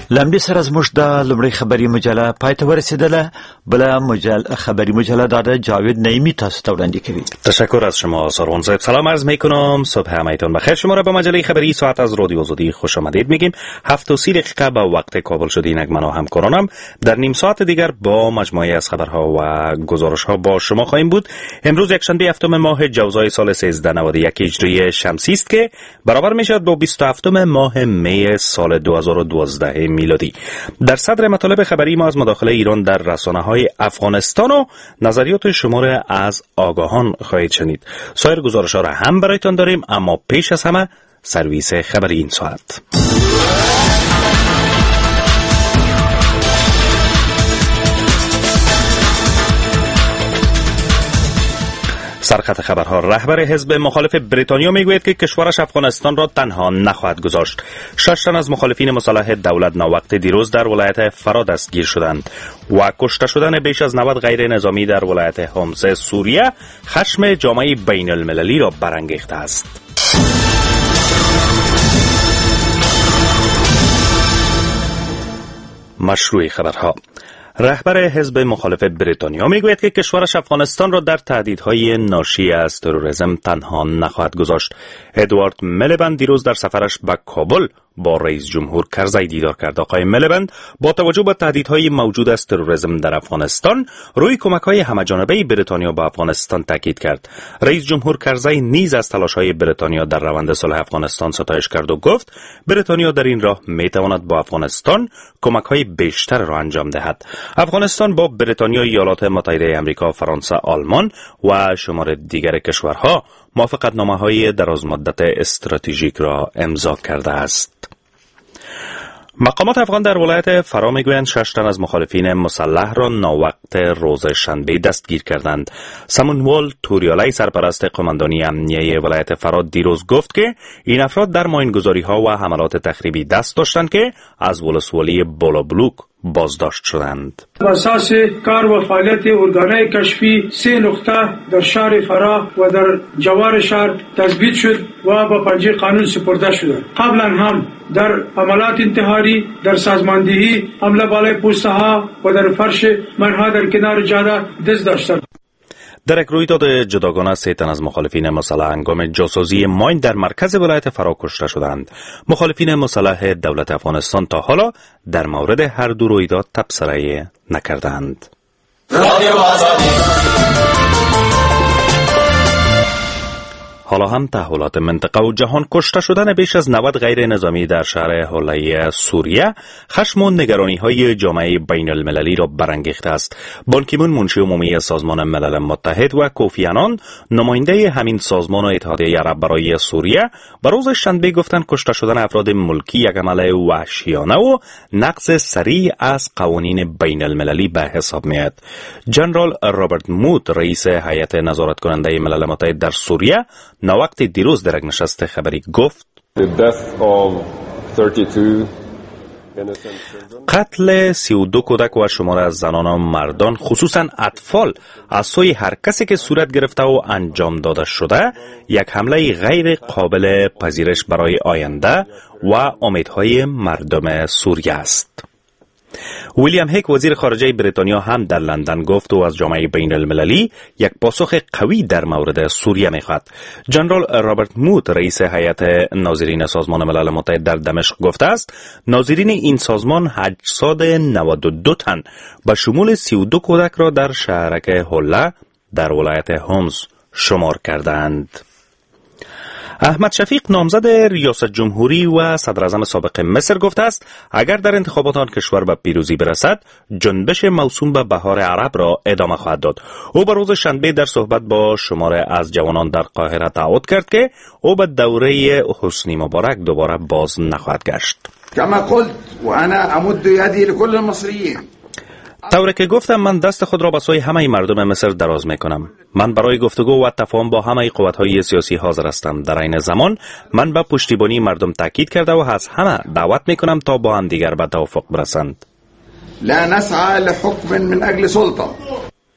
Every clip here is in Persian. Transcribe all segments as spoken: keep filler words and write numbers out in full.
لمړي سره زموږ د لومړۍ خبري مجله پای ته ورسېدله. بله مجله خبری مجله داده جاوید نعیمی تاسو ته وړاندې کوي. تشکر از شما سارون صاحب. سلام عرض میکنم، صبح همایتون بخیر. شما را به مجله خبری ساعت از رادیو آزادی خوش آمدید میگیم. هفت و سی دقیقه به وقت کابل شده. اینک من و همکارانم در نیم ساعت دیگر با مجموعه از خبرها و گزارش‌ها با شما خواهیم بود. امروز یکشنبه هفتم ماه جوزای سال سیزده نود و یک هجری شمسی است که برابر میشود با بیست و هفتم ماه می سال دو هزار و دوازده میلادی. در صدر مطالب خبری ما از مداخله ایران در رسانه‌های افغانستان و نظریات شما را از آگاهان خواهید شنید. سایر گزارش‌ها را هم برایتان داریم، اما پیش از همه سرویس خبری این ساعت. سرخط خبرها. رهبر حزب مخالف بریتانیا میگوید که کشورش افغانستان را تنها نخواهد گذاشت. شش تن از مخالفین مسلح دولت ناوقت دیروز در ولایت فرا دستگیر شدند و کشته شدن بیش از نود غیر نظامی در ولایت حمص سوریه خشم جامعه بین المللی را برانگیخته است. مشروع خبرها. رهبر حزب مخالف بریتانیا میگوید که کشورش افغانستان را در تهدیدهای ناشی از تروریسم تنها نخواهد گذاشت. ادوارد میلیبند دیروز در سفرش به کابل با رئیس جمهور کرزی دیدار کرد. آقای میلیبند با توجه به تهدیدهای موجود از تروریسم در افغانستان روی کمک‌های همه‌جانبه بریتانیا به افغانستان تاکید کرد. رئیس جمهور کرزی نیز از تلاش‌های بریتانیا در روند صلح افغانستان ستایش کرد و گفت بریتانیا در این راه می‌تواند با افغانستان کمک‌های بیشتر را انجام دهد. افغانستان با بریتانیا، ایالات متحده آمریکا، فرانسه، آلمان و شمار دیگر کشورها موافقتنامه‌های درازمدت استراتژیک را امضا کرده است. مقامات افغان در ولایت فرا میگویند شش تن از مخالفین مسلح را ناوقت روز شنبه دستگیر کردند. سمونوال توریالی سرپرست قماندانی امنیه ولایت فرا دیروز گفت که این افراد در ماینگذاری‌ها و حملات تخریبی دست داشتند که از ولسوالی بالابلوک بازداشت شدند. بر اساس کار و فعالیت ارگانهای کشفی سه نقطه در شهر فرا و در جوار شهر تثبیت شد و به پنجه قانون سپرده شد. قبلا هم در عملات انتحاری، در سازماندهی، حمله بالای پوسته ها و در فرش منها در کنار جاده دست داشتند. در یک رویداد جداگانه سه تن از مخالفین مسلح هنگام جاسازی ماین در مرکز ولایت فرا کشته شدند. مخالفین مسلح دولت افغانستان تا حالا در مورد هر دو رویداد تبصره نکردند. حالا هم تحولات منطقه و جهان. کشته شدن بیش از نود غیر نظامی در شهر حوله سوریه خشم و نگرانی های جامعه بین المللی را برانگیخته است. بان کی مون منشی عمومی سازمان ملل متحد و کوفی عنان نماینده همین سازمان و اتحادیه عرب برای سوریه به روز شنبه گفتند کشته شدن افراد ملکی یک عمل وحشیانه و نقض سریع از قوانین بین المللی به حساب میاد. جنرال رابرت موت رئیس هیئت نظارت کننده ملل متحد در سوریه ناوقت دیروز در یک نشست خبری گفت قتل سی و دو کودک و شمار از زنان و مردان خصوصا اطفال از سوی هر کسی که صورت گرفته و انجام داده شده یک حمله غیر قابل پذیرش برای آینده و امیدهای مردم سوریه است. ویلیام هیک وزیر خارجه بریتانیا هم در لندن گفت و از جامعه بین المللی یک پاسخ قوی در مورد سوریه میخواد. جنرال رابرت موت رئیس هیئت ناظرین سازمان ملل متحد در دمشق گفته است ناظرین این سازمان هشتصد و نود و دو تن به شمول سی و دو کودک را در شهرک حله در ولایت حمص شمار کردند. احمد شفیق نامزد ریاست جمهوری و صدر اعظم سابق مصر گفته است اگر در انتخابات آن کشور به پیروزی برسد جنبش موسوم به بهار عرب را ادامه خواهد داد. او به روز شنبه در صحبت با شماره از جوانان در قاهره تعهد کرد که او به دوره حسنی مبارک دوباره باز نخواهد گشت. كما قلت وانا امد يدي لكل المصريين. طوری که گفتم من دست خود را به سوی همه مردم مصر دراز می کنم. من برای گفتگو و تفاهم با همه قوت‌های سیاسی حاضر هستم. در این زمان من به پشتیبانی مردم تاکید کرده و از همه دعوت می کنم تا با هم دیگر به توافق برسند. لا نسعى لحكم من اجل سلطه.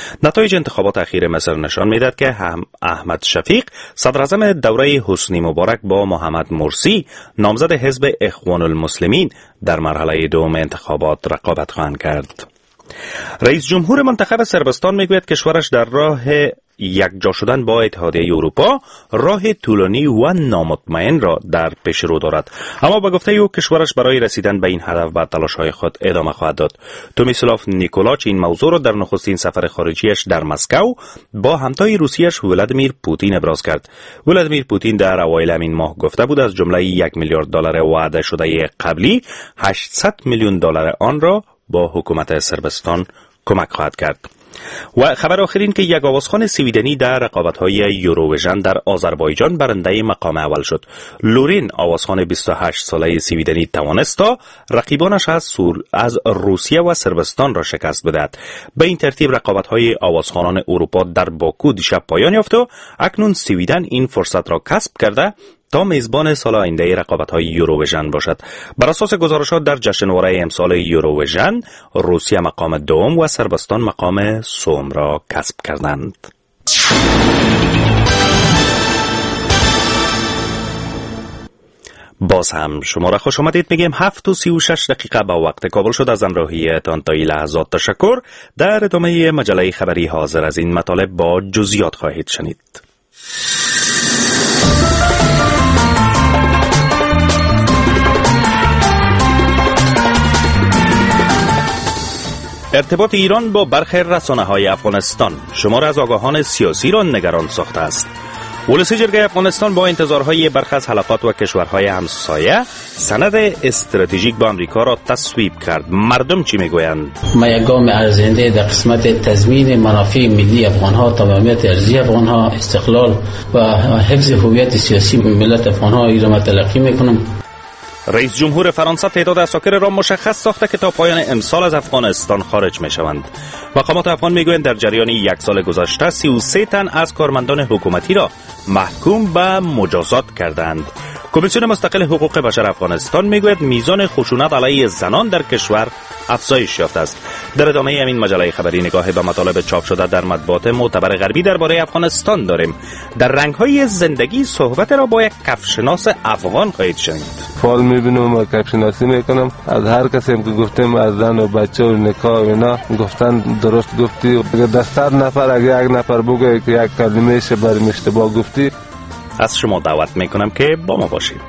نتایج انتخابات اخیر مصر نشان می‌دهد که هم احمد شفیق صدر اعظم دوره حسنی مبارک با محمد مرسی نامزد حزب اخوان المسلمین در مرحله دوم انتخابات رقابت خواهند کرد. رئیس جمهور منتخب صربستان میگوید کشورش در راه یکجا شدن با اتحادیه اروپا راه طولانی و نامطمئن را در پیش رو دارد، اما با گفته او کشورش برای رسیدن به این هدف به تلاش‌های خود ادامه خواهد داد. تومیسلاف نیکولاچ این موضوع را در نخستین سفر خارجیش در مسکو با همتای روسیش ولادیمیر پوتین ابراز کرد. ولادیمیر پوتین در اوایل همین ماه گفته بود از جمله یک میلیارد دلار وعده شده قبلی هشتصد میلیون دلار آن را با حکومت صربستان کمک خواهد کرد. و خبر آخرین که یک آوازخوان سویدنی در رقابت‌های یوروویژن در آذربایجان برنده مقام اول شد. لورین آوازخوان بیست و هشت ساله سویدنی توانست تا رقیبانش از سور از روسیه و صربستان را شکست بدهد. به این ترتیب رقابت‌های آوازخوانان اروپا در باکو دیشب پایان یافت و اکنون سویدن این فرصت را کسب کرده تا میزبان سال آینده رقابت‌های یوروویژن باشد. بر اساس گزارشات در جشنواره امسال یوروویژن روسیه مقام دوم و صربستان مقام سوم را کسب کردند. باز هم شما را خوش آمدید میگیم. هفت و سی و شش دقیقه با وقت کابل شد. از همراهیتان تا این لحظات تشکر. در ادامه مجله خبری حاضر از این مطالب با جزئیات خواهید شنید. ارتباط ایران با برخی رسانه‌های افغانستان شمار از آگاهان سیاسی را نگران ساخته است. ولسی جرگه افغانستان با انتظارهای برخی از حلقات و کشورهای همسایه سند استراتژیک با امریکا را تصویب کرد. مردم چی میگویند؟ ما یک گام ارزنده در قسمت تضمین منافع ملی افغانها، تمامیت ارضی افغانها، استقلال و حفظ هویت سیاسی ملت افغانها را تلقی میکنم. رئیس جمهور فرانسه تعداد اساکر را مشخص ساخته که تا پایان امسال از افغانستان خارج می شوند. مقامات افغان می گویند در جریان یک سال گذشته سی و سه تن از کارمندان حکومتی را محکوم به مجازات کردند. کمیسیون مستقل حقوق بشر افغانستان می گوید میزان خشونت علیه زنان در کشور افزایش یافته است. در ادامه همین مجله خبری نگاه به مطالب چاپ شده در مطبوعات معتبر غربی درباره افغانستان داریم. در رنگ‌های زندگی صحبت را با یک کفشناس افغان خواهید شنید. فال می‌بینم و کفشناسی میکنم. از هر کسی که گفتیم از زن و بچه و نکاح و اینا گفتن درست گفتی. اگر دستار نفر اگر یک نفر بگه که یک کلمه‌ش برای اشتباه گفتی، از شما دعوت میکنم که با ما باشید.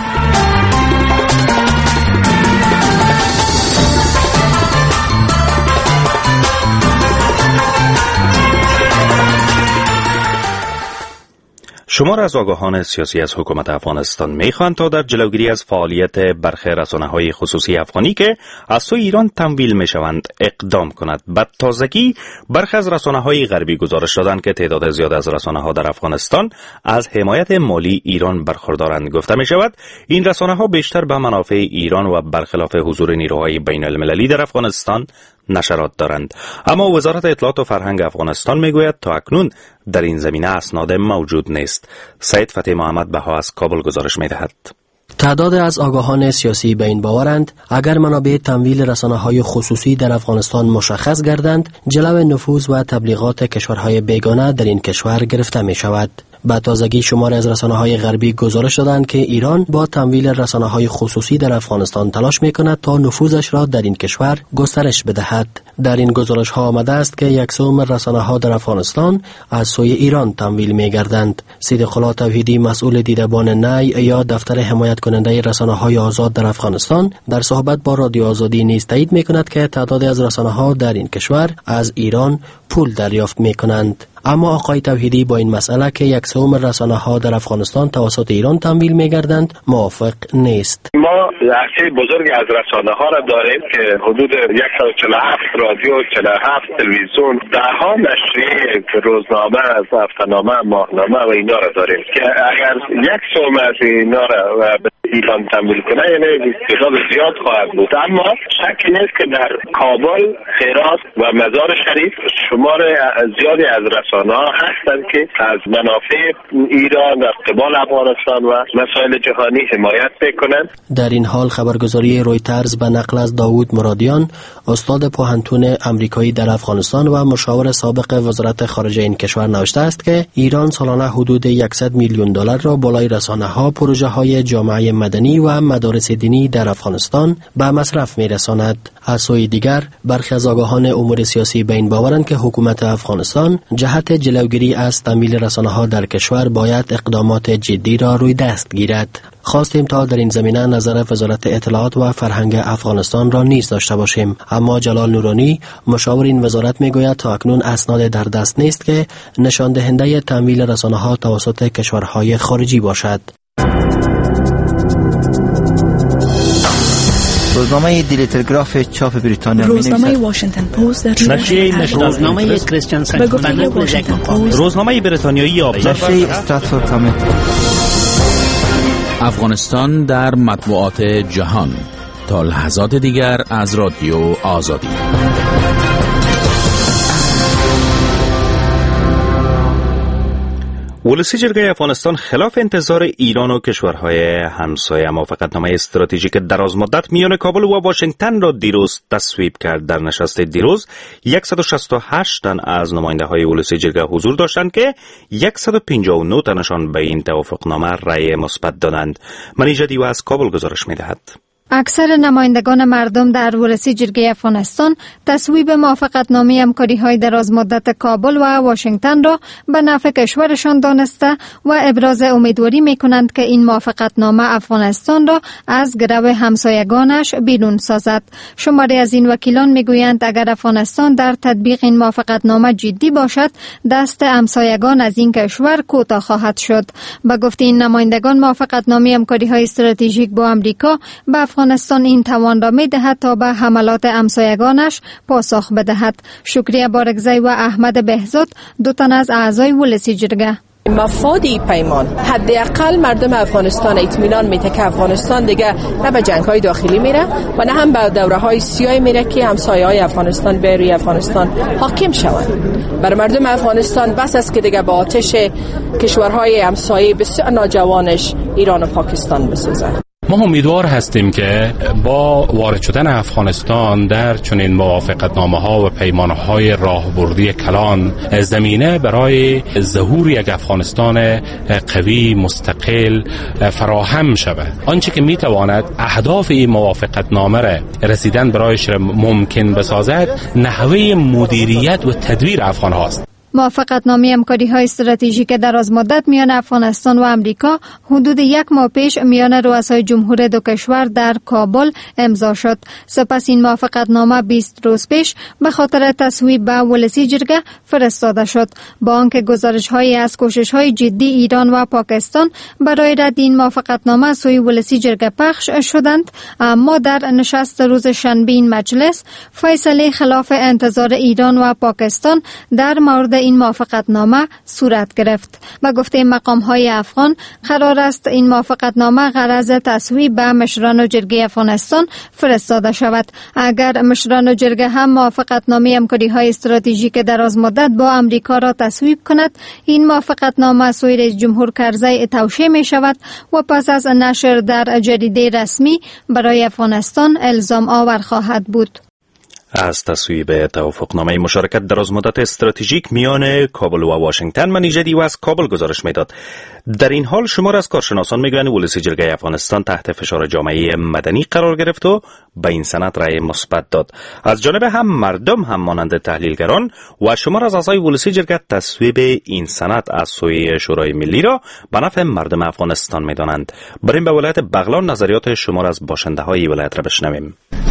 شمار از آگاهان سیاسی از حکومت افغانستان میخواهند تا در جلوگیری از فعالیت برخی رسانه‌های خصوصی افغانی که از سوی ایران تمویل میشوند اقدام کند. به تازگی برخی از رسانه‌های غربی گزارش دادند که تعداد زیاد از رسانه‌ها در افغانستان از حمایت مالی ایران برخوردارند. گفته میشود این رسانه‌ها بیشتر به منافع ایران و برخلاف حضور نیروهای بین المللی در افغانستان نشرات دارند. اما وزارت اطلاعات و فرهنگ افغانستان میگوید تا اکنون در این زمینه اسناد موجود نیست. سید فتح محمد بها از کابل گزارش میدهد. تعداد از آگاهان سیاسی به این باورند اگر منابع تمویل رسانه‌های خصوصی در افغانستان مشخص گردند، جلو نفوذ و تبلیغات کشورهای بیگانه در این کشور گرفته می شود. به تازگی شماری از رسانه‌های غربی گزارش دادند که ایران با تمویل رسانه‌های خصوصی در افغانستان تلاش می‌کند تا نفوذش را در این کشور گسترش بدهد. در این گزارش‌ها آمده است که یکسوم رسانه‌ها در افغانستان از سوی ایران تمویل می‌گردند. صدیق‌الله توحیدی مسئول دیدبان نی یا دفتر حمایت کننده رسانه‌های آزاد در افغانستان در صحبت با رادیو آزادی نیز تایید می‌کند که تعداد از رسانه‌ها در این کشور از ایران پول دریافت می‌کنند. اما آقای توحیدی با این مسئله که یکسوم رسانه‌ها در افغانستان توسط ایران تمویل می‌گردند موافق نیست. ما عرصه بزرگی از رسانه‌ها را داریم که حدود صد و چهل و هفت رادیو، چهل و هفت تلویزیون، ده‌ها نشریه، روزنامه، هفته‌نامه، ماهنامه و اینا را داریم که اگر یک سوم از اینا را به ایران تمویل کنه یعنی تعداد زیاد خواهد بود. اما شک نیست که در کابل، هرات و مزار شریف شمار زیادی از رسانه‌ها هستند که از منافع ایران در قبال افغانستان و مسائل جهانی حمایت میکنند. در این حال خبرگزاری رویترز به نقل از داوود مرادیان، استاد پوهنتون ستون امریکایی در افغانستان و مشاور سابق وزارت خارجه این کشور نوشته است که ایران سالانه حدود صد میلیون دلار را بالای رسانه‌ها، پروژه‌های جامعه مدنی و مدارس دینی در افغانستان به مصرف می‌رساند. از سوی دیگر برخی از آگاهان امور سیاسی به این باورند که حکومت افغانستان جهت جلوگیری از تمویل رسانه‌ها در کشور باید اقدامات جدی را روی دست گیرد. خواستیم تا در این زمینه نظر وزارت اطلاعات و فرهنگ افغانستان را نیز داشته باشیم، اما جلال نورانی مشاور این وزارت میگوید تا اکنون اسناد در دست نیست که نشان دهنده تمویل رسانه‌ها توسط کشورهای خارجی باشد. روزنامه دیلی تلگراف چاپ بریتانیا، روزنامه واشنگتن پست، روزنامه کریستیان ساینت، روزنامه بریتانیایی آبزرور، نشریه استراتفورد کامنت. افغانستان در مطبوعات جهان تا لحظات دیگر از رادیو آزادی. ولسی جرگه افغانستان خلاف انتظار ایران و کشورهای همسایه موافقتنامه استراتژیک درازمدت میان کابل و واشنگتن را دیروز تصویب کرد. در نشست دیروز صد و شصت و هشت تن از نماینده‌های ولسی جرگه حضور داشتند که صد و پنجاه و نه تنشان به این توافقنامه رأی مثبت دادند. منیژدی و از کابل گزارش می‌دهد. اکثر نمایندگان مردم در ولسی جرگه افغانستان تصویب موافقتنامه همکاری‌های درازمدت کابل و واشنگتن را به نفع کشورشان دانسته و ابراز امیدواری می‌کنند که این موافقتنامه افغانستان را از گرو همسایگانش بیرون سازد. شماری از این وکیلان می‌گویند اگر افغانستان در تطبیق این موافقتنامه جدی باشد، دست همسایگان از این کشور کوتاه خواهد شد. به گفته این نمایندگان، موافقتنامه همکاری‌های استراتژیک با آمریکا به افغانستان این توان را می دهد تا به حملات همسایگانش پاسخ بدهد. شکریه بارگزی و احمد بهزاد، دو تن از اعضای ولسی جرگه: مفادی پیمان حداقل مردم افغانستان اطمینان میده که افغانستان دیگه نه به جنگ‌های داخلی میره و نه هم به دوره‌های سیاه میره که همسایه‌های افغانستان به روی افغانستان حاکم شوند. برای مردم افغانستان بس است که دیگه با آتش کشورهای همسایه بسیار ناجوانش ایران و پاکستان بسوزند. ما امیدوار هستیم که با وارد شدن افغانستان در چنین موافقتنامه‌ها و پیمان‌های راهبردی کلان زمینه برای ظهور یک افغانستان قوی مستقل فراهم شود. آنچه که میتواند اهداف این موافقتنامه را رسیدن برایش ممکن بسازد نحوه مدیریت و تدبیر افغان هاست. موافقتنامه همکاری‌های استراتژیک درازمدت میان افغانستان و امریکا حدود یک ماه پیش میان رؤسای جمهور دو کشور در کابل امضا شد. سپس این موافقتنامه بیست روز پیش به خاطر تصویب به ولسی جرگه فرستاده شد. با آنکه گزارش‌هایی از کوشش‌های جدی ایران و پاکستان برای رد این موافقتنامه سوی ولسی جرگه پخش شدند، اما در نشست روز شنبه این مجلس فیصله خلاف انتظار ایران و پاکستان در مورد این موافقتنامه صورت گرفت. با گفته مقام‌های افغان، قرار است این موافقتنامه غرض تصویب به مشران جرگه افغانستان فرستاده شود. اگر مشران جرگه هم موافقتنامه همکاری‌های استراتژیک درازمدت با امریکا را تصویب کند، این موافقتنامه سوی رئیس جمهور کرزی توشیح می شود و پس از نشر در جریده رسمی برای افغانستان الزام آور خواهد بود. از تصویب توافقنامه مشارکت درازمدت استراتژیک میان کابل و واشنگتن منیژدی و از کابل گزارش میداد. در این حال شمار از کارشناسان میگویند ولسی جرگه افغانستان تحت فشار جامعه مدنی قرار گرفت و به این سند رأی مثبت داد. از جانب هم مردم هم مانند تحلیلگران و شمار از اعضای ولسی جرگه تصویب این سند از سوی شورای ملی را به نفع مردم افغانستان میدانند. بریم به ولایت بغلان نظریات شمار از باشنده‌های ولایت را بشنویم.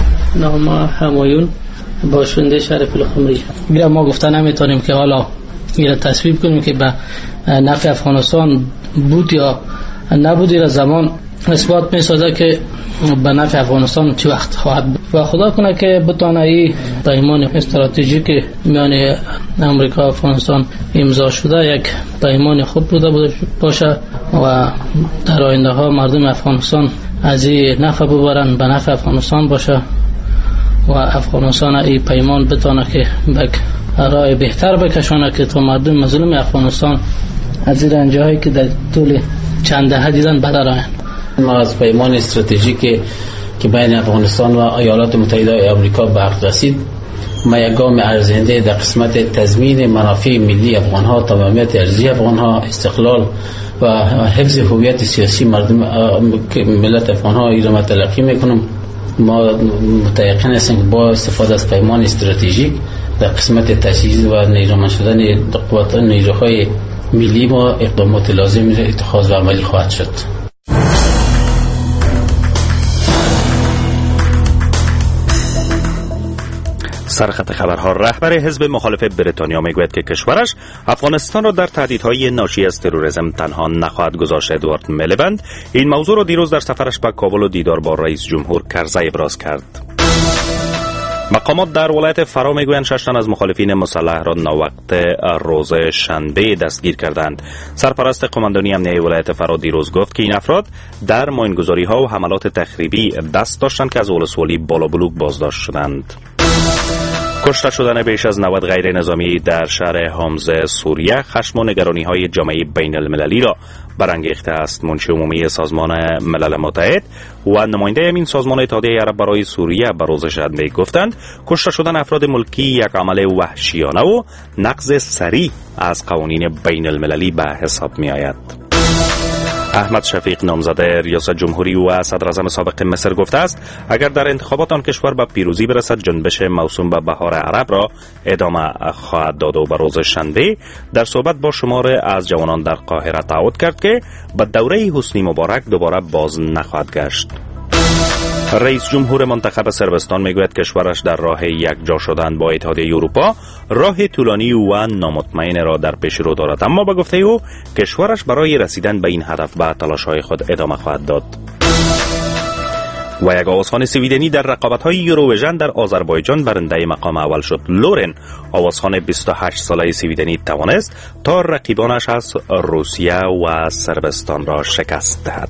نام همایون، باشنده شهر پلخمری. میرا ما گفتن نمیتونیم که حالا میرا تصویب کنیم که به نفع افغانستان بود یا نبودی را زمان اثبات میسازه که به نفع افغانستان چه وقت خواهد بود و خدا کنه که بتونه این پیمان استراتژیک میان امریکا و افغانستان امضا شده یک پیمان خوب بوده باشه و در آینده ها مردم افغانستان از این نفع ببرن، به نفع افغانستان باشه و افغانستان این پیمان بتونه که به راه بهتر بکشونه که تا مردم مظلوم افغانستان از این رنجهایی که در طول چند دهه دیدن بدرن. ما از پیمان استراتژیک که بین افغانستان و ایالات متحده آمریکا به عقد رسید ما یک گام ارزنده در قسمت تضمین منافع ملی افغان ها، تمامیت ارضی افغان ها، استقلال و حفظ هویت سیاسی مردم ملت افغان ها ایران تلقی میکنم. ما متيقن هستیم که با استفاده از پیمان استراتژیک در قسمت تجهیز و نیرومند شدن قوات نیروهای ملی ما اقدامات لازم اتخاذ و عملی خواهد شد. سرخط خبرها. رهبر حزب مخالف بریتانیا میگوید که کشورش افغانستان را در تهدیدهای ناشی از تروریسم تنها نخواهد گذاشت. ادوارد میلیبند این موضوع را دیروز در سفرش به کابل و دیدار با رئیس جمهور کرزی ابراز کرد. مقامات در ولایت فرا میگویند شش تن از مخالفین مسلح را ناوقت روز شنبه دستگیر کردند. سرپرست قماندانی امنیه ولایت فرا دیروز گفت که این افراد در ماینگذاری ها و حملات تخریبی دست داشتند که از ولسوالی بالابلوک بازداشت شدند. کشته شدن بیش از نود غیر نظامی در شهر حمص سوریه خشم و نگرانی های جامعه بین المللی را برانگیخته است. منشی عمومی سازمان ملل متحد و نماینده این سازمان اتحادیه عرب برای سوریه به روز شنبه گفتند کشته شدن افراد ملکی یک عمل وحشیانه و نقض سریع از قوانین بین المللی به حساب می آید. احمد شفیق نامزد ریاست جمهوری و صدر اعظم سابق مصر گفته است اگر در انتخابات آن کشور به پیروزی برسد جنبش موسوم به بهار عرب را ادامه خواهد داد و به روز شنبه در صحبت با شمار از جوانان در قاهره تعهد کرد که به دوره حسنی مبارک دوباره باز نخواهد گشت. رئیس جمهور منتخب صربستان میگوید کشورش در راه یک جا شدن با اتحادیه اروپا راه طولانی و نامطمئن را در پیش رو دارد، اما به گفته او کشورش برای رسیدن به این هدف به تلاش‌های خود ادامه خواهد داد. و یک آوازخوان سویدنی در رقابت‌های یوروویژن در آذربایجان برنده مقام اول شد. لورن آوازخوان بیست و هشت ساله سویدنی توانست تا رقیبانش از روسیه و صربستان را شکست دهد.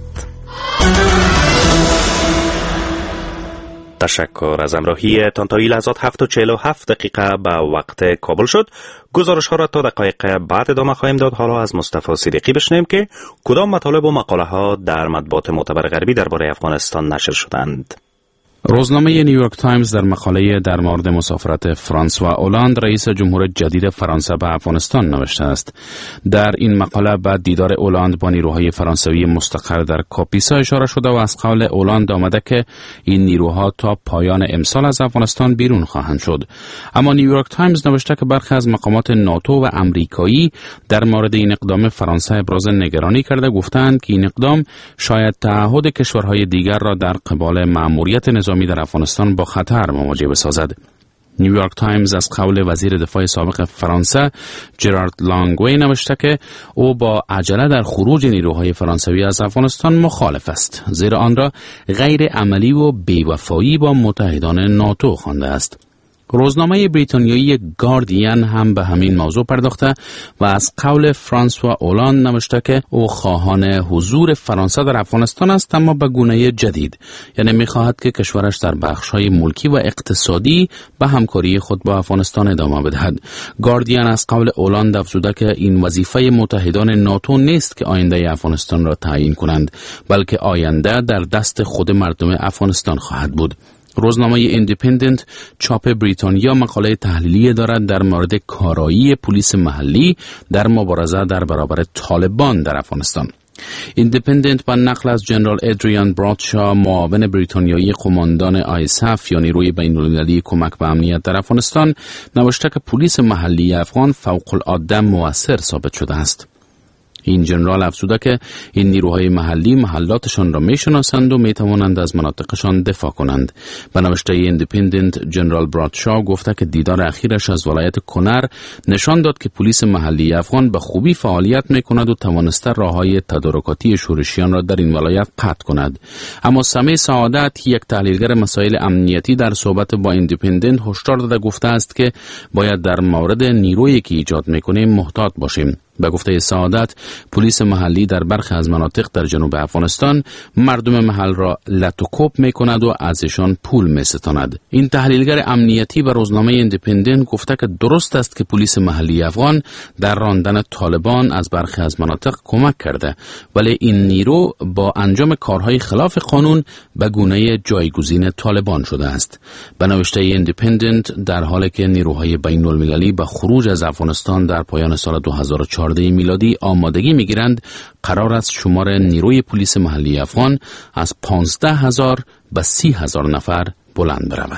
تشکر از همراهی تان. تا این لحظات هفت و چهل و هفت دقیقه به وقت کابل شد. گزارش ها را تا دقایق بعد ادامه خواهیم داد. حالا از مصطفی صدیقی بشنویم که کدام مطالب و مقاله ها در مطبوعات معتبر غربی درباره افغانستان نشر شدند. روزنامه نیویورک تایمز در مقاله در مورد مسافرت فرانسوا اولاند رئیس جمهور جدید فرانسه به افغانستان نوشته است. در این مقاله بعد دیدار اولاند با نیروهای فرانسوی مستقر در کاپیسا اشاره شده و از قول اولاند آمده که این نیروها تا پایان امسال از افغانستان بیرون خواهند شد. اما نیویورک تایمز نوشته که برخی از مقامات ناتو و امریکایی در مورد این اقدام فرانسه ابراز نگرانی کرده، گفتند که این اقدام شاید تعهد کشورهای دیگر را در قبال مأموریت نظامی در افغانستان با خطر مواجه بسازد. نیویورک تایمز از قول وزیر دفاع سابق فرانسه جرارد لانگوی نوشته که او با عجله در خروج نیروهای فرانسوی از افغانستان مخالف است، زیرا آن را غیر عملی و بی‌وفایی با متحدان ناتو خوانده است. روزنامه بریتانیایی گاردین هم به همین موضوع پرداخته و از قول فرانسوا اولاند نوشته که او خواهان حضور فرانسه در افغانستان است، اما به گونه جدید، یعنی می‌خواهد که کشورش در بخش‌های ملکی و اقتصادی به همکاری خود با افغانستان ادامه بدهد. گاردین از قول اولاند افزوده که این وظیفه متحدان ناتو نیست که آینده افغانستان را تعیین کنند، بلکه آینده در دست خود مردم افغانستان خواهد بود. روزنامه ایندیپندنت چاپ بریتانیا مقاله تحلیلی دارد در مورد کارایی پلیس محلی در مبارزه در برابر طالبان در افغانستان. ایندیپندنت با نقل از جنرال ادریان برادشا، معاون بریتانیایی قماندان آی اس اف یا نیروی بین‌المللی کمک به امنیت در افغانستان، نوشته که پلیس محلی افغان فوق‌العاده مؤثر ثابت شده است. این جنرال افزوده که این نیروهای محلی محلاتشان را میشناسند و میتوانند از مناطقشان دفاع کنند. به نوشته ایندیپندنت، جنرال برادشا گفته که دیدار اخیرش از ولایت کنر نشان داد که پلیس محلی افغان به خوبی فعالیت میکند و توانسته راههای تدارکاتی شورشیان را در این ولایت قطع کند. اما سمی سعادت، یک تحلیلگر مسائل امنیتی، در صحبت با ایندیپندنت هشدار داده گفته است که باید در مورد نیرویی که ایجاد میکنیم محتاط باشیم. به گفته سعادت، پلیس محلی در برخی از مناطق در جنوب افغانستان مردم محل را لطوکوب می کند و ازشان پول می ستاند. این تحلیلگر امنیتی به روزنامه ایندیپندنت گفته که درست است که پلیس محلی افغان در راندن طالبان از برخی از مناطق کمک کرده، ولی این نیرو با انجام کارهای خلاف قانون به گونه جایگزین طالبان شده است. به نوشته ایندیپندنت، در حالی که نیروهای بین المللی به خروج از افغانستان در پایان سال دو هزار و چهارده میلادی آمادگی میگیرند، قرار است شمار نیروی پلیس محلی افغان از پانزده هزار به سی هزار نفر بلند برود.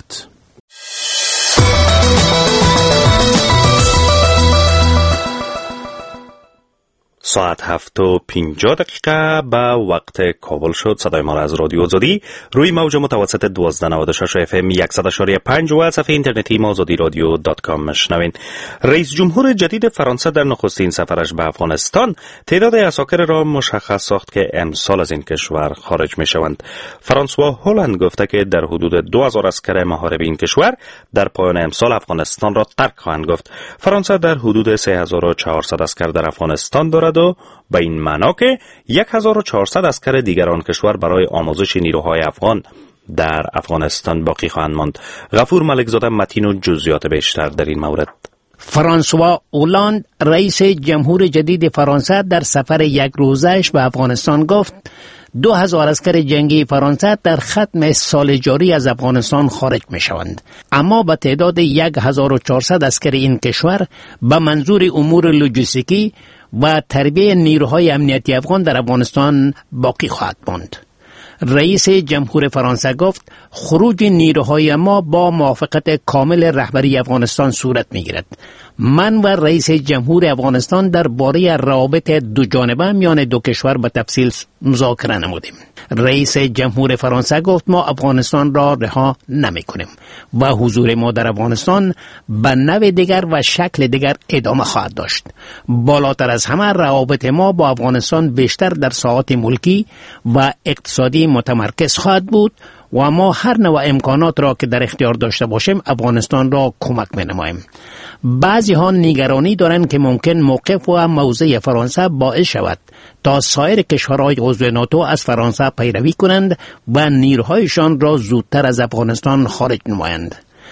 ساعت هفت و پینجاه دقیقه به وقت کابل شد. صدای ما را از رادیو آزادی روی موج متوسط دوازده نود و شش اف ام صد و پنج و صفحه اینترنتی ما آزادی رادیو دات کام مشنوین. رئیس جمهور جدید فرانسه در نخستین سفرش به افغانستان تعداد عساکر را مشخص ساخت که امسال از این کشور خارج می شوند. فرانسوا هولند گفته که در حدود دو هزار عسکر محارب این کشور در پایان امسال افغانستان را ترک خواهند گفت. فرانسه در حدود سه هزار و چهارصد عسکر در افغانستان دارد و به این معنا که یک هزار و چهارصد عسکر دیگر آن کشور برای آموزش نیروهای افغان در افغانستان باقی خواهند ماند. غفور ملکزاده متین و جزئیات بیشتر در این مورد. فرانسوا اولاند رئیس جمهور جدید فرانسه در سفر یک روزه‌اش به افغانستان گفت دو هزار عسکر جنگی فرانسه در ختم سال جاری از افغانستان خارج می شوند، اما به تعداد یک هزار و چهارصد عسکر این کشور به منظور امور لوجستیکی و تربیت نیروهای امنیتی افغان در افغانستان باقی خواهد ماند. رئیس جمهور فرانسه گفت خروج نیروهای ما با موافقت کامل رهبری افغانستان صورت می‌گیرد. من و رئیس جمهور افغانستان درباره روابط دو جانبه میان دو کشور به تفصیل مذاکره نمودیم. رئیس جمهور فرانسه گفت ما افغانستان را رها نمی‌کنیم و حضور ما در افغانستان به نوع دیگر و شکل دیگر ادامه خواهد داشت. بالاتر از همه روابط ما با افغانستان بیشتر در ساحات ملکی و اقتصادی متمرکز خواهد بود و ما هر نوع امکانات را که در اختیار داشته باشیم افغانستان را کمک می‌نماییم. بعضی ها نگرانی دارند که ممکن موقف و موضع فرانسه باعث شود تا سایر کشورهای عضو ناتو از فرانسه پیروی کنند و نیروهایشان را زودتر از افغانستان خارج نمایند.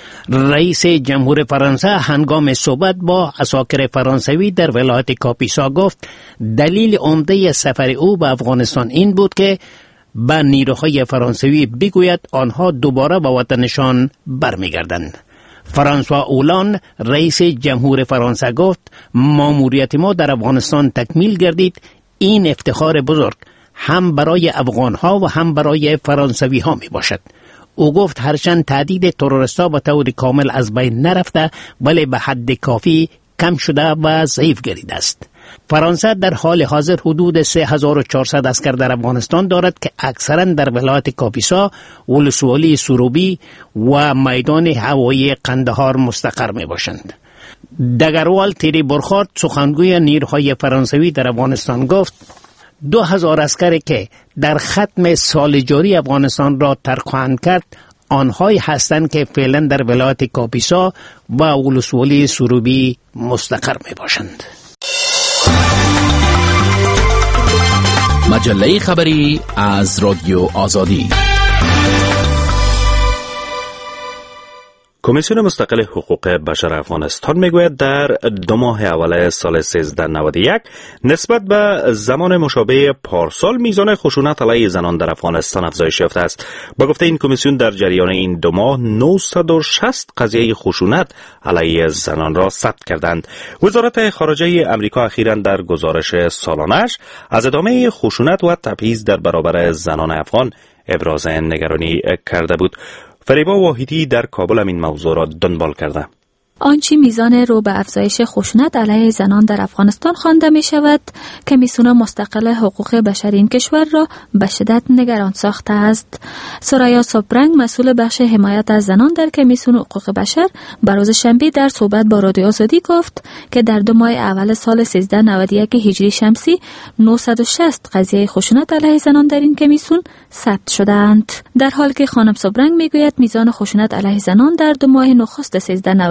رئیس جمهور فرانسه هنگام صحبت با عساکر فرانسوی در ولایت کاپیسا گفت دلیل عمده سفر او به افغانستان این بود که به نیروهای فرانسوی بگوید آنها دوباره به وطنشان برمیگردند. فرانسوا اولان رئیس جمهور فرانسه گفت ماموریت ما در افغانستان تکمیل گردید. این افتخار بزرگ هم برای افغانها و هم برای فرانسوی ها می باشد. او گفت هرچند تهدید تروریستا به طور کامل از بین نرفته ولی به حد کافی کم شده و ضعیف گردیده است. فرانسه در حال حاضر حدود سه هزار و چهارصد عسکر در افغانستان دارد که اکثرا در ولایت کاپیسا، ولسوالی سروبی و میدان هوایی قندهار مستقر می باشند. دگروال تیری برخارد سخنگوی نیروهای فرانسوی در افغانستان گفت دو هزار عسکر که در ختم سال جاری افغانستان را ترک خواهند کرد آنهایی هستند که فعلا در ولایت کاپیسا و ولسوالی سروبی مستقر می باشند. مجله خبری از رادیو آزادی. کمیسیون مستقل حقوق بشر افغانستان میگوید در دو ماه اول سال سیزده نود و یک نسبت به زمان مشابه پارسال میزان خشونت علیه زنان در افغانستان افزایش یافته است. با گفته این کمیسیون در جریان این دو ماه نهصد و شصت قضیه خشونت علیه زنان را ثبت کردند. وزارت خارجه امریکا اخیراً در گزارش سالانه‌اش از ادامه خشونت و تبعیض در برابر زنان افغان ابراز نگرانی کرده بود. فریبا واحدی در کابل این موضوع را دنبال کرده. آنچه میزان رو به افزایش خشونت علیه زنان در افغانستان خوانده می شود، کمیسیون مستقل حقوق بشر این کشور را به شدت نگران ساخته است. سرایا سوبرنگ مسئول بخش حمایت از زنان در کمیسیون حقوق بشر به روز شنبه در صحبت با رادیو آزادی گفت که در دو ماه اول سال سیزده نود و یک هجری شمسی نهصد و شصت قضیه خشونت علیه زنان در این کمیسیون ثبت شدند. در حالی که خانم سوبرنگ میگوید میزان خشونت علیه زنان در دو ماه نخست سیزده نود و یک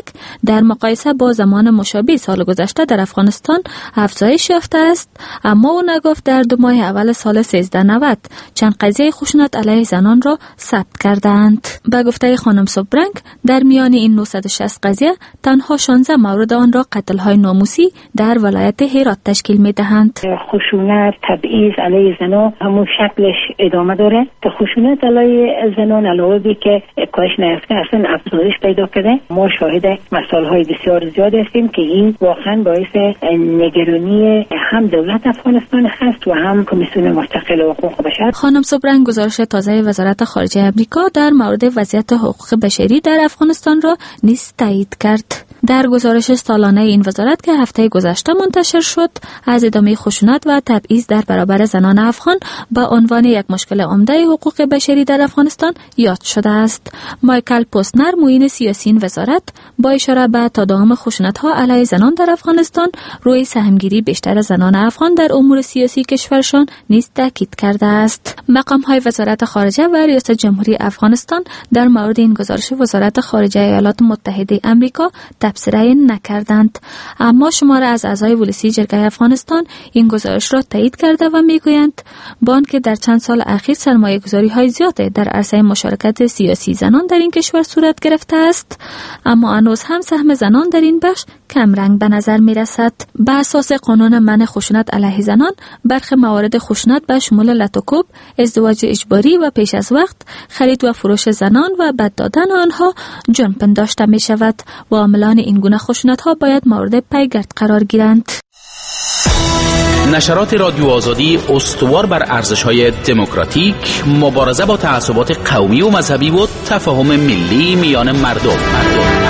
در مقایسه با زمان مشابه سال گذشته در افغانستان افزایش یافته است، اما او نگفت در دو ماه اول سال سیزده نود چند قضیه خشونت علیه زنان را ثبت کردند. به گفته خانم سوبرنگ در میان این نهصد و شصت قضیه تنها شانزده مورد آن را قتل‌های ناموسی در ولایت هرات تشکیل می‌دهند. خشونت تبعیض علیه زنان همون شکلش ادامه داره. خشونت علیه زنان علاوه بی که کاهش نیافته اصلا افزایش پیدا کرده. ما شاهد مسائل بسیار زیاد هستیم که این واقعا باعث نگرانی هم دولت افغانستان هست و هم کمیسیون مستقل حقوق بشر. خانم سوبرنگ گزارش تازه وزارت خارجه آمریکا در مورد وضعیت حقوق بشری در افغانستان را نیز تایید کرد. در گزارش سالانه این وزارت که هفته گذشته منتشر شد، از ادامه خشونت و تبعیض در برابر زنان افغان به عنوان یک مشکل عمده حقوق بشری در افغانستان یاد شده است. مایکل پوستنر، معین سیاسی این وزارت، با اشاره به تداوم خشونت‌ها علیه زنان در افغانستان روی سهمگیری بیشتر زنان افغان در امور سیاسی کشورشان نیز تاکید کرده است. مقام‌های وزارت خارجه و ریاست جمهوری افغانستان در مورد این گزارش وزارت خارجه ایالات متحده آمریکا تبصره نکردند، اما شماره از اعضای ولسی جرگه افغانستان این گزارش را تایید کرده و میگویند با آنکه در چند سال اخیر سرمایه‌گذاری‌های زیادی در عرصه مشارکت سیاسی زنان در این کشور صورت گرفته است، اما هنوز هم سهم زنان در این بخش کم رنگ به نظر می رسد. به اساس قانون منع خشونت علیه زنان، برخی موارد خشونت به شمول لطوکوب، ازدواج اجباری و پیش از وقت، خرید و فروش زنان و بد دادن آنها جرم پنداشته می شود و عاملان این گونه خشونت ها باید مورد پیگرد قرار گیرند. نشرات رادیو آزادی استوار بر ارزش‌های دموکراتیک، مبارزه با تعصبات قومی و مذهبی و تفاهم ملی میان مردم. مردم.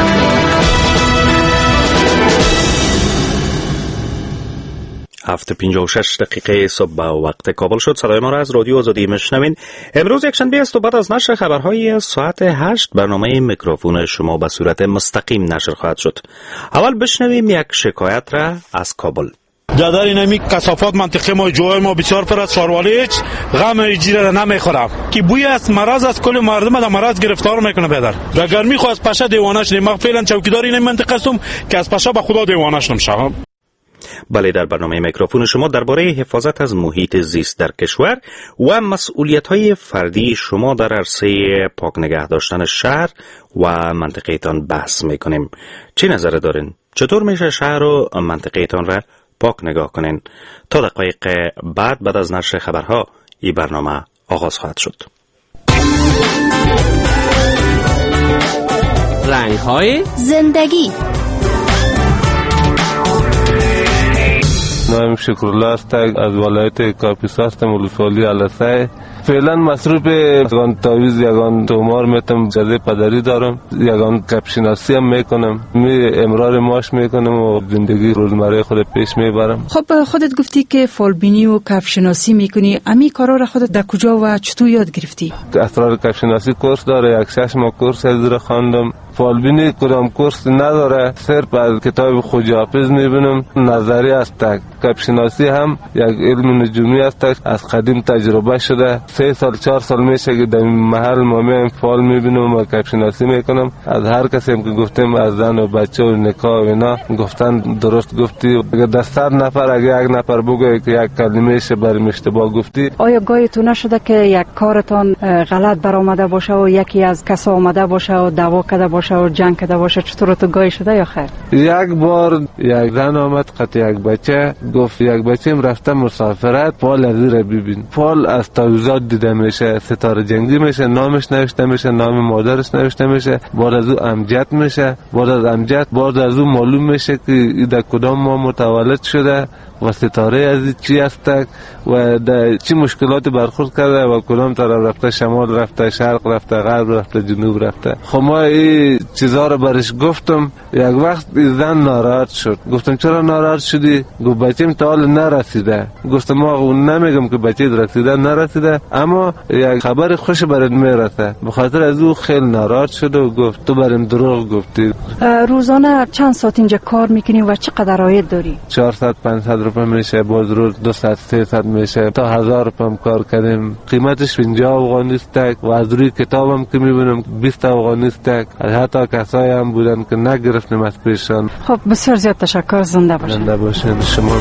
هفت پنجاه و شش دقیقه صبح به وقت کابل شد. صدای ما را از رادیو آزادی میشنوین. امروز یک شنبه است و بعد از نشر خبرهای ساعت هشت برنامه میکروفون شما به صورت مستقیم نشر خواهد شد. اول بشنویم یک شکایت را از کابل. در اینمی کثافات منطقه ما جوای ما بسیار پر از شاروالی هیچ غم اجیره را نمیخورم که بوی از مرض از کل مردم در مرض گرفتار میکنه. بدر در گرمی خو از پشه دیوانه شدیم. ما فعلا چوکیدار این منطقه هستم که از پشه به خدا دیوانه شدم شم. بله، در برنامه میکروفون شما درباره حفاظت از محیط زیست در کشور و مسئولیت‌های فردی شما در عرصه پاک نگه داشتن شهر و منطقه تان بحث میکنیم. چه نظر دارین؟ چطور میشه شهر و منطقه تان را پاک نگاه کنین؟ تا دقایق بعد بعد از نشر خبرها این برنامه آغاز خواهد شد. رنگ‌های زندگی. نام شکرالله است از ولایت کاپیسا هستم، ولسوالی علسه. فعلا مصروف یگان تاویز یگان تومار میتم جزه پدری دارم، یگان کپشناسی هم میکنم، می امرار ماش میکنم و زندگی روزمره خود پیش میبرم. خب خودت گفتی که فالبینی و کپشناسی میکنی، امی کارا را خودت در کجا و چطور یاد گرفتی؟ اسرار کپشناسی کورس داره، یک شش ماه کورس از را خواندم. فالبینی کدام کورس نداره، صرف از کتاب خوجی حافظ میبینم. نظری است. کپشناسی هم یک علم نجومی است، از قدیم تجربه شده. سه سال چهار سال میشه که در محل ما میایم فال میبینم و کپشناسی میکنم. از هر کسی هم که گفتیم از زن و بچه و نکاح و اینا گفتن درست گفتی. اگر ده صد نفر اگر یک نفر بگه که یک کلمهش بریم اشتباه گفتی. آیا گاهی تو نشده که یک کارتان غلط برآمده باشه و یکی از کسا آمده باشه و دعوا کرده باشه و جنگ کرده باشه؟ چطور تو گاهی شده یا خیر؟ یک بار یک زن آمد قطع یک بچه گفت یک بچه هم رفته مسافرت، فال از را ببین. فال از تاویزات دیده میشه، ستاره جنگی میشه، نامش نوشته میشه، نام مادرش نوشته میشه، بعد از او امجد میشه، بعد از امجد بعد از او معلوم میشه که در کدام ماه متولد شده و ستاره از چی هست و در چی مشکلات برخورد کرده و کدام طرف رفته، شمال رفته، شرق رفته، غرب رفته، جنوب رفته. خب ما این چیزا رو برش گفتم. یک وقت زن ناراحت شد. گفتم چرا ناراحت شدی؟ گفت بچه‌م تا حال نرسیده. گفتم ما نمیگم که بچه رسیده نرسیده، اما یک خبر خوش برات میرسه. به خاطر از او خیلی ناراحت شد و گفت تو برام دروغ گفتی. روزانه چند ساعت اینجا کار میکنی و چقدر عاید داری؟ چهارصد پانصد روپیه میشه، باز روز دویست سیصد میشه، تا هزار روپیه کار کردیم. قیمتش پنجاه افغانی است و از روی کتابم که میبینم بیست افغانی است. هر حتی کسایی هم بودن که نگرفتیم از پیشان. خب بسیار زیاد تشکر. زنده باشید. زنده باشید شما.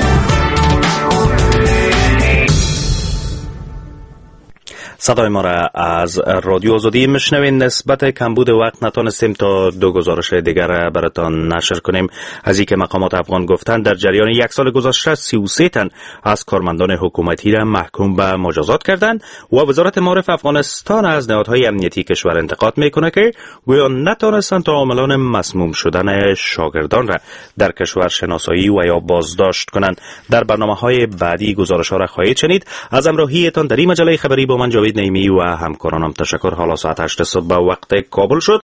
صدای ما را از رادیو آزادی میشنوین. نسبت کمبود وقت نتونستیم تا دو گزارش دیگر براتان نشر کنیم. از اینکه مقامات افغان گفتند در جریان یک سال گذشته سی و سه تن از کارمندان حکومتی را محکوم به مجازات کردند و وزارت معارف افغانستان از نهادهای امنیتی کشور انتقاد میکنه که گویا نتونستند تا عاملان مسموم شدن شاگردان را در کشور شناسایی و یا بازداشت کنند. در برنامه‌های بعدی گزارش‌ها را خواهید شنید. از همراهیتان در این مجله خبری با من جاوید نیمی و همکارانم تشکر. حالا ساعت هشت صبح به وقت کابل شد.